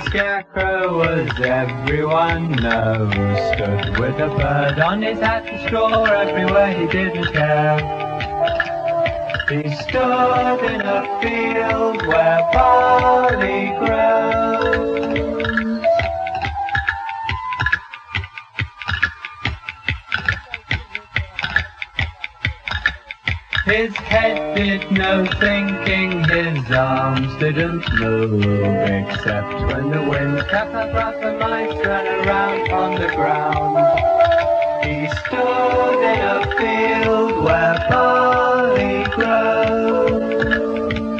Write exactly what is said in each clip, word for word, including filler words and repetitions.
scarecrow, as everyone knows, stood with a bird on his hat and straw everywhere he didn't care. He stood in a field where barley grows. His head did no thinking, his arms didn't move, except when the wind kept up rough and mice ran around on the ground. He stood in a field where barley grows.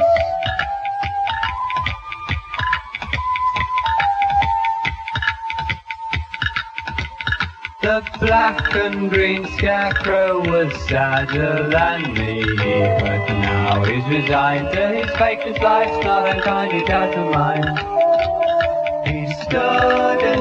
The black and green scarecrow was sadder than me, but now he's resigned to his fate, his life's not unkind, he doesn't mind. He stood in